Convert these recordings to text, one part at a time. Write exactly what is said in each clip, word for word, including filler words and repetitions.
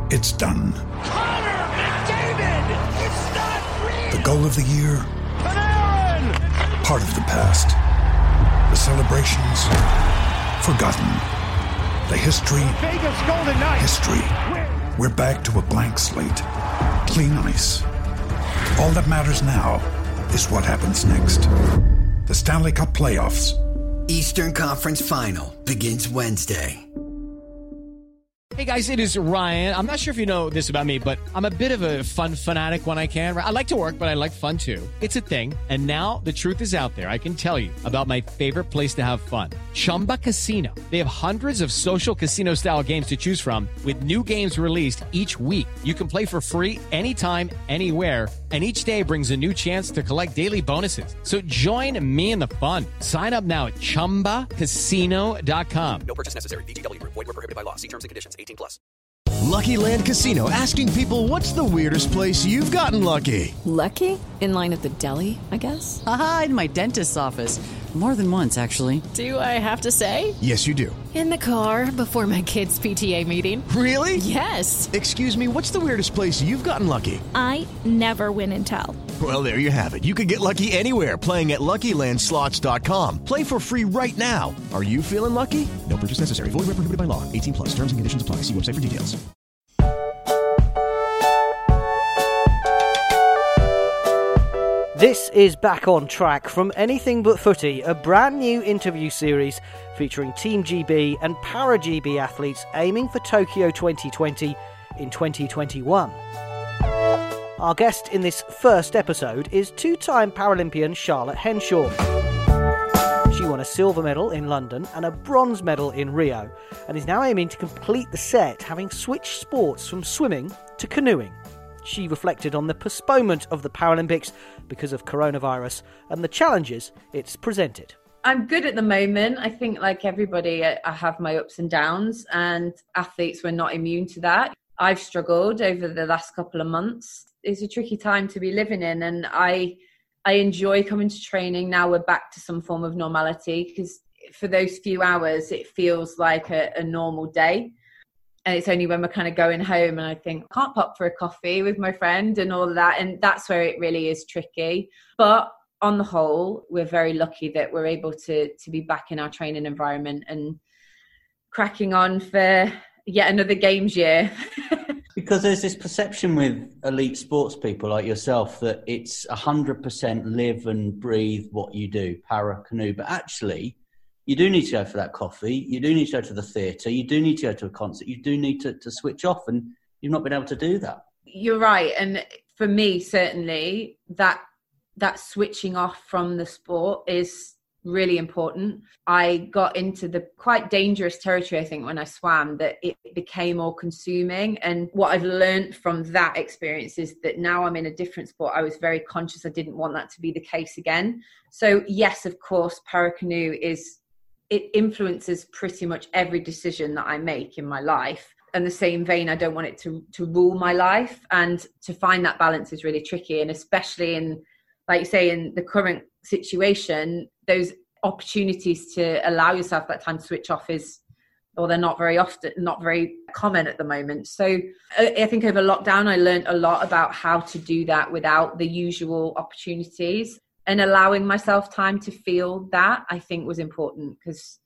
It's done. Connor McDavid! It's not real! The goal of the year? Panarin! Part of the past. The celebrations? Forgotten. The history? Vegas Golden Knights! History. We're back to a blank slate. Clean ice. All that matters now is what happens next. The Stanley Cup Playoffs. Eastern Conference Final begins Wednesday. Hey guys, it is Ryan. I'm not sure if you know this about me, but I'm a bit of a fun fanatic when I can. I like to work, but I like fun too. It's a thing. And now the truth is out there. I can tell you about my favorite place to have fun. Chumba Casino. They have hundreds of social casino style games to choose from with new games released each week. You can play for free anytime, anywhere. And each day brings a new chance to collect daily bonuses. So join me in the fun. Sign up now at chumba casino dot com. No purchase necessary. V G W Group. Void where prohibited by law. See terms and conditions. eighteen plus. Lucky Land Casino, asking people, what's the weirdest place you've gotten lucky? Lucky? In line at the deli, I guess? Aha, in my dentist's office. More than once, actually. Do I have to say? Yes, you do. In the car before my kids' P T A meeting. Really? Yes. Excuse me, what's the weirdest place you've gotten lucky? I never win and tell. Well, there you have it. You can get lucky anywhere, playing at Lucky Land Slots dot com. Play for free right now. Are you feeling lucky? No purchase necessary. Void where prohibited by law. eighteen plus. Terms and conditions apply. See website for details. This is Back on Track from Anything But Footy, a brand new interview series featuring Team G B and Para-G B athletes aiming for Tokyo twenty twenty in twenty twenty-one. Our guest in this first episode is two-time Paralympian Charlotte Henshaw. She won a silver medal in London and a bronze medal in Rio, and is now aiming to complete the set, having switched sports from swimming to canoeing. She reflected on the postponement of the Paralympics because of coronavirus and the challenges it's presented. I'm good at the moment. I think, like everybody, I have my ups and downs, and athletes were not immune to that. I've struggled over the last couple of months. It's a tricky time to be living in, and I I enjoy coming to training. Now we're back to some form of normality, because for those few hours, it feels like a, a normal day. And it's only when we're kind of going home and I think, I can't pop for a coffee with my friend and all of that. And that's where it really is tricky. But on the whole, we're very lucky that we're able to to be back in our training environment and cracking on for yet another games year. Because there's this perception with elite sports people like yourself that it's one hundred percent live and breathe what you do, para, canoe. But actually, you do need to go for that coffee. You do need to go to the theatre. You do need to go to a concert. You do need to, to switch off, and you've not been able to do that. You're right. And for me, certainly, that that switching off from the sport is really important. I got into the quite dangerous territory, I think, when I swam, that it became all consuming. And what I've learned from that experience is that now I'm in a different sport. I was very conscious I didn't want that to be the case again. So yes, of course, paracanoe is, it influences pretty much every decision that I make in my life. In the same vein, I don't want it to, to rule my life. And to find that balance is really tricky. And especially in, like you say, in the current situation, those opportunities to allow yourself that time to switch off is, or they're not very often, not very common at the moment. So I think over lockdown, I learned a lot about how to do that without the usual opportunities, and allowing myself time to feel that, I think, was important, because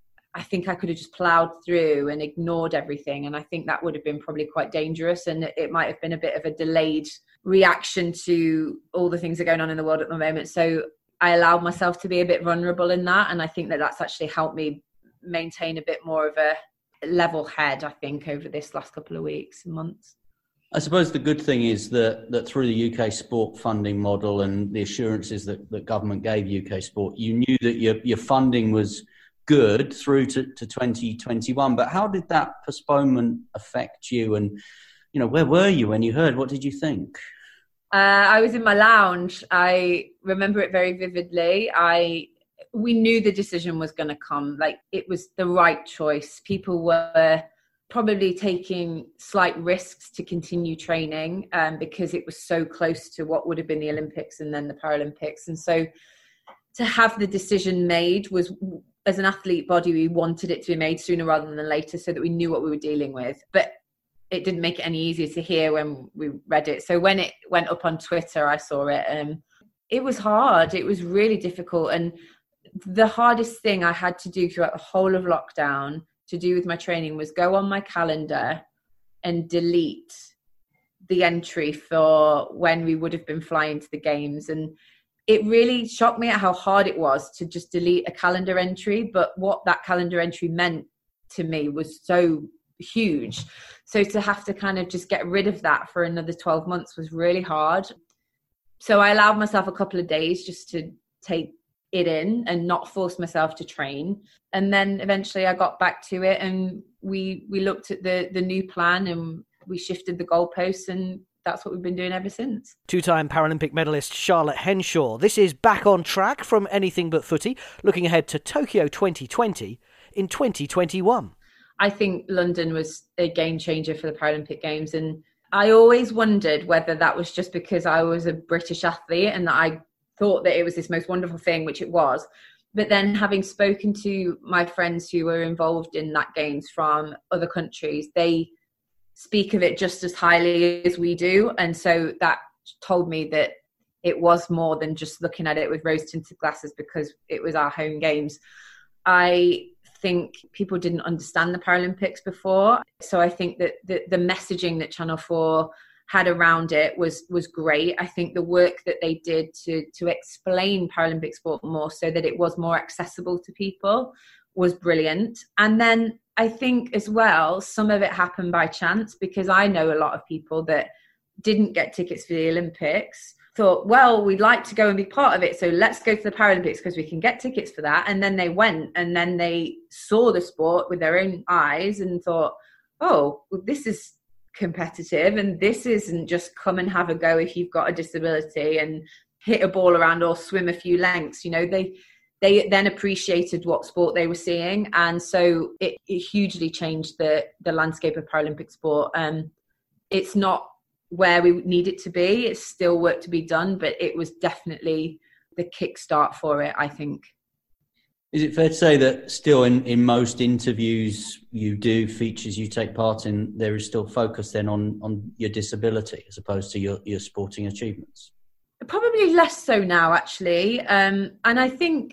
I think I could have just plowed through and ignored everything. And I think that would have been probably quite dangerous. And it might have been a bit of a delayed reaction to all the things that are going on in the world at the moment. So I allowed myself to be a bit vulnerable in that. And I think that that's actually helped me maintain a bit more of a level head, I think, over this last couple of weeks and months. I suppose the good thing is that, that through the U K sport funding model and the assurances that the government gave U K sport, you knew that your, your funding was good through to, to twenty twenty-one. But how did that postponement affect you? And, you know, where were you when you heard? What did you think? Uh, I was in my lounge. I remember it very vividly. I we knew the decision was going to come. Like, it was the right choice. People were probably taking slight risks to continue training um, because it was so close to what would have been the Olympics and then the Paralympics. And so to have the decision made was, as an athlete body, we wanted it to be made sooner rather than later so that we knew what we were dealing with. But it didn't make it any easier to hear when we read it. So when it went up on Twitter, I saw it. Um, it was hard. It was really difficult. And the hardest thing I had to do throughout the whole of lockdown to do with my training was go on my calendar and delete the entry for when we would have been flying to the games. And it really shocked me at how hard it was to just delete a calendar entry. But what that calendar entry meant to me was so huge. So to have to kind of just get rid of that for another twelve months was really hard. So I allowed myself a couple of days just to take it in and not force myself to train. And then eventually I got back to it, and we we looked at the the new plan, and we shifted the goalposts, and that's what we've been doing ever since. Two-time Paralympic medalist Charlotte Henshaw. This is Back on Track from Anything But Footy, looking ahead to Tokyo twenty twenty in twenty twenty-one. I think London was a game changer for the Paralympic Games, and I always wondered whether that was just because I was a British athlete and that I thought that it was this most wonderful thing, which it was. But then having spoken to my friends who were involved in that games from other countries, they speak of it just as highly as we do. And so that told me that it was more than just looking at it with rose-tinted glasses because it was our home games. I think people didn't understand the Paralympics before. So I think that the, the messaging that Channel four had around it was was great. I think the work that they did to to explain Paralympic sport more so that it was more accessible to people was brilliant. And then I think as well, some of it happened by chance, because I know a lot of people that didn't get tickets for the Olympics, thought, well, we'd like to go and be part of it, so let's go to the Paralympics because we can get tickets for that. And then they went, and then they saw the sport with their own eyes and thought, oh, well, this is competitive, and this isn't just come and have a go if you've got a disability and hit a ball around or swim a few lengths. You know, they they then appreciated what sport they were seeing, and so it, it hugely changed the the landscape of Paralympic sport. Um, it's not where we need it to be. It's still work to be done, but it was definitely the kickstart for it, I think. Is it fair to say that still in, in most interviews you do, features you take part in, there is still focus then on, on your disability as opposed to your, your sporting achievements? Probably less so now, actually. Um, and I think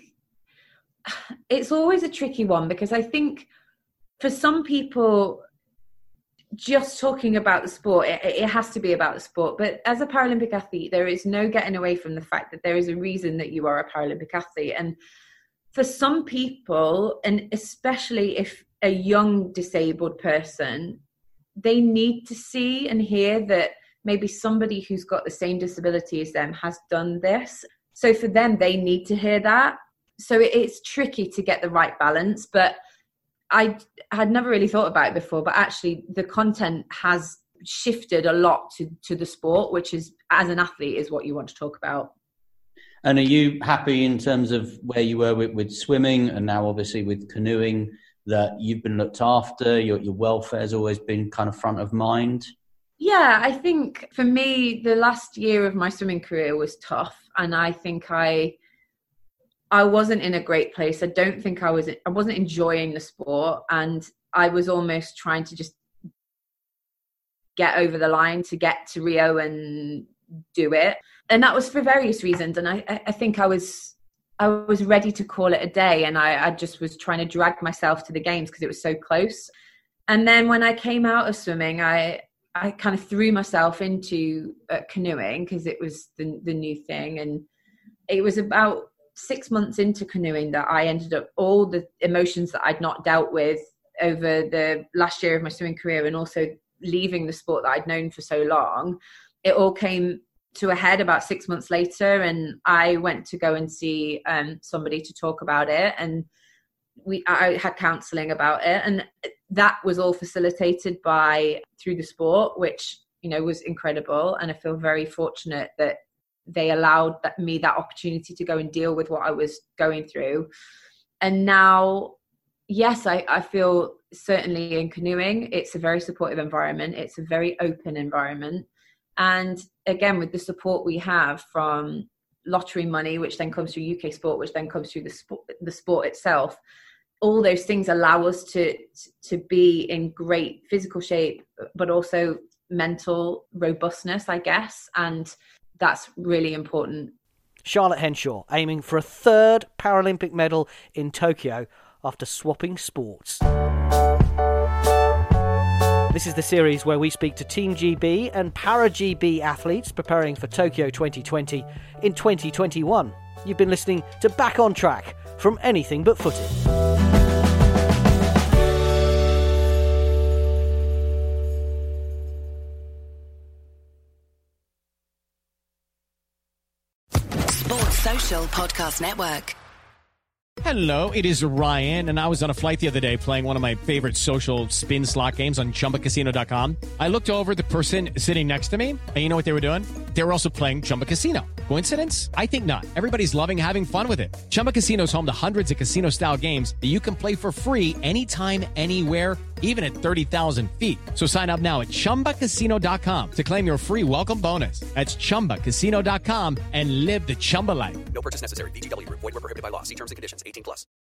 it's always a tricky one, because I think for some people, just talking about the sport, it, it has to be about the sport. But as a Paralympic athlete, there is no getting away from the fact that there is a reason that you are a Paralympic athlete. And for some people, and especially if a young disabled person, they need to see and hear that maybe somebody who's got the same disability as them has done this. So for them, they need to hear that. So it, it's tricky to get the right balance. But I had never really thought about it before, but actually the content has shifted a lot to, to the sport, which is, as an athlete, is what you want to talk about. And are you happy in terms of where you were with, with swimming and now obviously with canoeing, that you've been looked after, your, your welfare has always been kind of front of mind? Yeah, I think for me, the last year of my swimming career was tough. And I think I... I wasn't in a great place. I don't think I was, I wasn't enjoying the sport, and I was almost trying to just get over the line to get to Rio and do it. And that was for various reasons. And I, I think I was, I was ready to call it a day. And I, I just was trying to drag myself to the games because it was so close. And then when I came out of swimming, I, I kind of threw myself into uh, canoeing because it was the, the new thing. And it was about six months into canoeing that I ended up, all the emotions that I'd not dealt with over the last year of my swimming career, and also leaving the sport that I'd known for so long, it all came to a head about six months later. And I went to go and see um, somebody to talk about it. And we, I had counselling about it. And that was all facilitated by, through the sport, which, you know, was incredible. And I feel very fortunate that they allowed that, me that opportunity to go and deal with what I was going through. And now, yes, I, I feel certainly in canoeing, it's a very supportive environment. It's a very open environment. And again, with the support we have from lottery money, which then comes through U K Sport, which then comes through the sport, the sport itself, all those things allow us to to be in great physical shape, but also mental robustness, I guess. And that's really important. Charlotte Henshaw aiming for a third Paralympic medal in Tokyo after swapping sports. This is the series where we speak to Team G B and Para-G B athletes preparing for Tokyo twenty twenty in twenty twenty-one. You've been listening to Back on Track from Anything But Footy. Sports Social Podcast Network. Hello, it is Ryan, and I was on a flight the other day playing one of my favorite social spin slot games on Chumba Casino dot com. I looked over at the person sitting next to me, and you know what they were doing? They were also playing Chumba Casino. Coincidence? I think not. Everybody's loving having fun with it. Chumba Casino is home to hundreds of casino-style games that you can play for free anytime, anywhere, even at thirty thousand feet. So sign up now at Chumba Casino dot com to claim your free welcome bonus. That's Chumba Casino dot com and live the Chumba life. No purchase necessary. V G W. Void where prohibited by law. See terms and conditions. eighteen plus.